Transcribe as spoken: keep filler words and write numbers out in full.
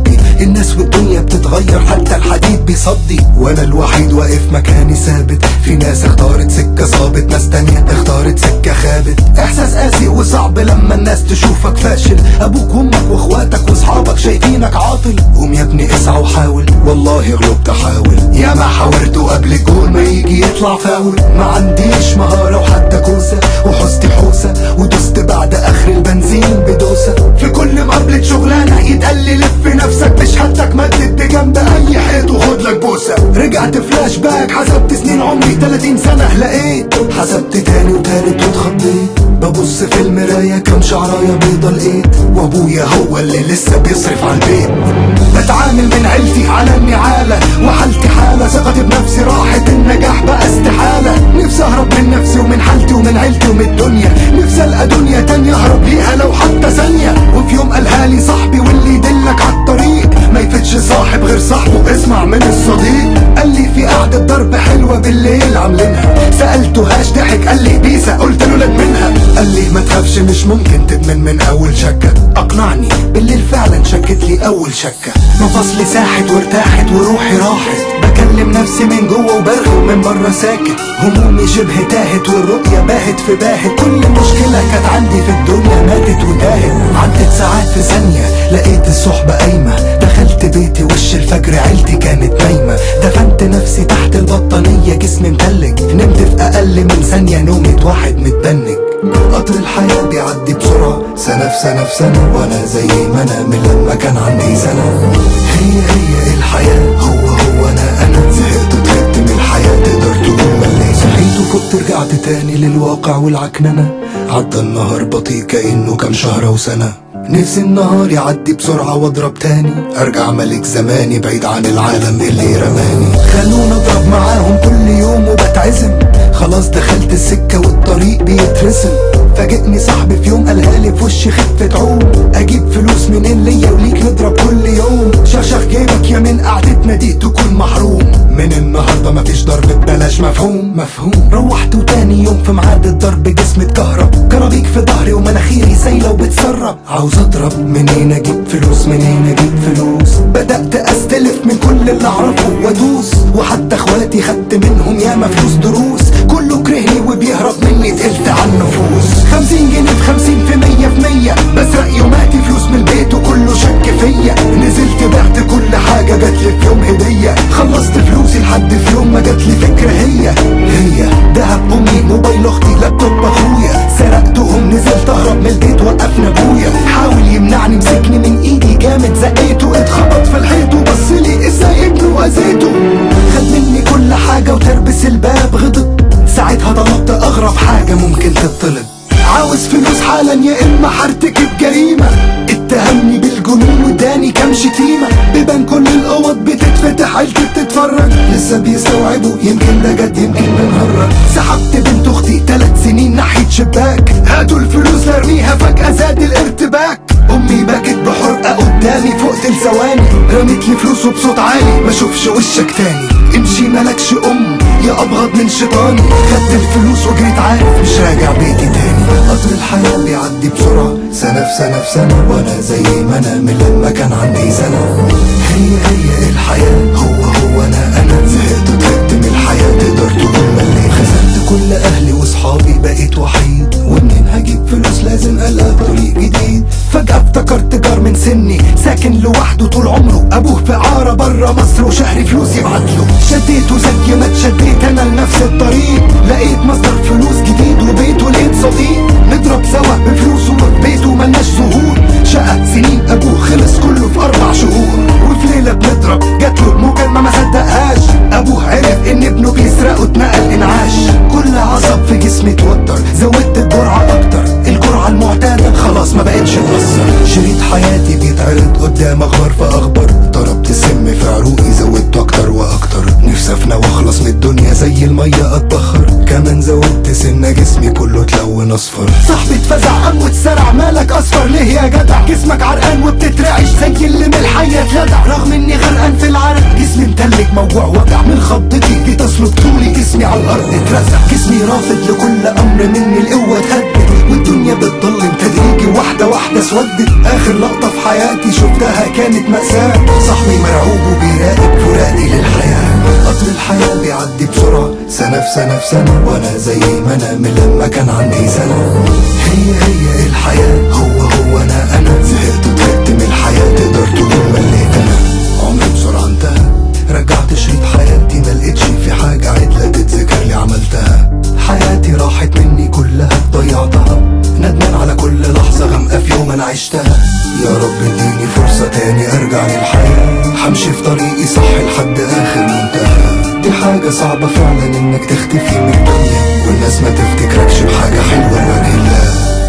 بيصدي، الناس والدنيا بتتغير حتى الحديد بيصدي، وانا الوحيد واقف مكاني ثابت. في ناس اختارت سكة صابت، ناس تانية اختارت سكة خابت. احساس قاسي وصعب لما الناس تشوفك فاشل، ابوك وامك واخواتك واصحابك شايفينك عاطل. قوم يا ابني اسعى وحاول، والله غلبت احاول. يا ما حاولت قبل الجول ما يجي يطلع فاول. ما عنديش مهارة وحتى كوسة، وحوستي حوسة ودوست بعد اخر البنزين بدوسة. في كل مقابلة شغلانة يتقال لي لف نفسك بشهادتك، مدد بجنب اي حيط وخد لك بوسة. رجعت فلاش باك حسبت سنين عمري تلاتين سنة، لقيت حسبت تاني وتالت واتخضيت. ببص في المراية كم شعراية بيضة لقيت، وابويا هو اللي لسه بيصرف على البيت. بتعامل من عيلتي على النعالة، وحالتي حالة ثقتي بنفسي راحت، النجاح بقى استحالة. نفسي اهرب من نفسي ومن حالتي ومن عيلتي ومن الدنيا، نفسي القى دنيا تانية اهرب ليها لو حتى ثانية. وفي يوم قالها لي صاحبي واللي يدلك عالطريق ما يفتش صاحب غير صاحبه، اسمع من الصديق. قال لي في قعدة ضرب حلوة بالليل عاملينها، سألته هاش ضحك قال لي بيسا، قلت له لك منها. قال لي ما تخافش مش ممكن تدمن من اول شكة. اقنعني بالليل فعلا شكت لي اول شكة. مفاصلي ساحت وارتاحت وروحي راحت، بكلم نفسي من جوه وبرغي ومن بره ساكت. همومي شبه تاهت والرؤية باهت في باهت، كل مشكلة كانت عندي في الدنيا ماتت وتاهت. عدت ساعات في ثانية لقيت الصحبة قايمة، دخلت بيتي وش الفجر عيلتي كانت نايمة. دفنت نفسي تحت البطانية جسمي متلج، نمت في اقل من ثانية نومة واحد متبنج. قطر الحياة بيعدي بسرعة، سنة في سنة في سنة، وانا زي ما انا من لما كان عندي سنة. هي هي الحياة، هو هو انا انا زهقت وتعبت من الحياة، تقدر تقول مليت. صحيت وفقت رجعت تاني للواقع والعكننة، عدى النهار بطيء كأنه كام شهر وسنة. نفسي النهار يعدي بسرعة واضرب تاني، ارجع ملك زماني بعيد عن العالم اللي رماني. خلونا اضرب معاهم كل يوم وبتعزم، خلاص دخلت السكة والطريق بيترسم. فاجئني صاحبي في يوم قالها لي في وشي خفة عوم، اجيب فلوس منين ليا وليك نضرب كل يوم. شخشخ جيبك يا من قعدتنا دي تكون محروم، من النهارده مفيش ضرب ببلاش، مفهوم مفهوم. روحت وتاني يوم في ميعاد الضرب جسمي اتكهرب، كرابيك في ظهري ومناخيري سايله وبتسرب. عاوز اضرب منين اجيب فلوس منين اجيب فلوس، بدأت استلف من كل اللي اعرفه وادوس. وحتى اخواتي خدت منهم ياما فلوس دروس، كله كرهني وبيهرب مني تقلت على النفوس. خمسين جنيه في خمسين في مية في مية، بسرق يوماتي فلوس من البيت وكله شك فيا. نزلت بعت كل حاجة جاتلي في يوم هدية، خلصت فلوسي لحد في يوم ما جاتلي فكرة هي هي دهب امي موبايل اختي لابتوب اخويا. سرقتهم نزلت اهرب من البيت وقفنا ابويا، حاول يمنعني مسكني من ايدي جامد زقيته، اتخبط في الحيط وبصلي ازاي ابنه واذيته. خد مني كل حاجة وتربس الباب غضب، ساعتها طلبت اغرب حاجة ممكن تطلب. عاوز فلوس حالا يا اما هرتكب جريمة. اتهمني بالجنون واداني كام شتيمة، بيبان كل الاوض بتتفتح عيلتي بتتفرج، لسه بيستوعبوا يمكن ده جد يمكن بنهرج. سحبت بنت اختي تلات سنين ناحية شباك، هاتوا الفلوس لارميها فجأة زاد الارتباك. امي بكت بحرقة قدامي فوقت الثواني، رمت لي فلوس وبصوت عالي ما اشوفش وشك تاني. امشي ملكش ام يا ابغض من شيطاني، خدت الفلوس وجريت عارف مش راجع بيتي تاني. قطر الحياة بيعدي بسرعة، سنة في سنة في سنة، وانا زي ما انا من لما كان عندي سنة. هي هي الحياة، هو هو انا انا زهقت وتعبت من الحياة، تقدر تقول مليت. خسرت كل اهلي واصحابي بقيت وحيد، ومنين هجيب فلوس لازم القى طريق جديد. فجأة افتكرت جار من سني ساكن لوحده طول عمره، ابوه في عارة برا مصر وشهري فلوس يبعتله. شديته زي ما اتشديت انا لنفس الطريق، لقيت مصدر فلوس جديد وبيت ولقيت صديق. نضرب سوا بفلوسه وفي بيته ملناش ظهور، شقة سنين ابوه خلص كله في اربع شهور. وفي ليلة بنضرب جاتله المكالمة ما صدقهاش، ابوه عرف ان ابنه بيسرقه اتنقل انعاش. كل عصب في جسمي اتوتر، زودت الجرعة اكتر، الجرعة المعتادة خلاص ما بقتش تأثر. شريط حياتي بيتعرض قدام اخبار في اخبار، ضربت السم في عروقي زودته اكتر واكتر. نفسي افنى واخلص من الدنيا زي المية اتبخر، كمان زودت سنة جسمي كله اتلون اصفر. صاحبي اتفزع قام واتسرع، مالك اصفر ليه يا جدع؟ جسمك عرقان وبتترعش زي اللي من الحية اتلدع، رغم اني غرقان في العرق جسمي متلج موجوع وجع. من خضتي جيت اسلك طولي جسمي على الارض اترزع، جسمي رافض لكل امر مني القوة اتهدد، والدنيا بتضلم تدريجي واحدة واحدة اسودت. اخر لقطة في حياتي شفتها كانت مأساة، صاحبي مرعوب وبيراقب فراقي للحياة. قطر الحياة بيعدي بسرعة، سنة في سنة في سنة، وانا زي ما انا من لما كان عندي سنة. هي هي الحياة، هو هو انا انا زهقت وتعبت من الحياة، تقدر تقول مليت انا. عمري بسرعة انتهى، رجعت شريط حياتي ملقتش في حاجة عدلة تتذكر لي عملتها. حياتي راحت مني كلها ضيعتها، ندمان على كل لحظة غامقة في يوم انا عشتها. يا رب اديني فرصة تاني ارجع للحياة، همشي في طريقي صح لحد اخر منتهى. دي حاجة صعبة فعلا انك تختفي من الدنيا، والناس ما تفتكركش بحاجة حلوة لوجه الله.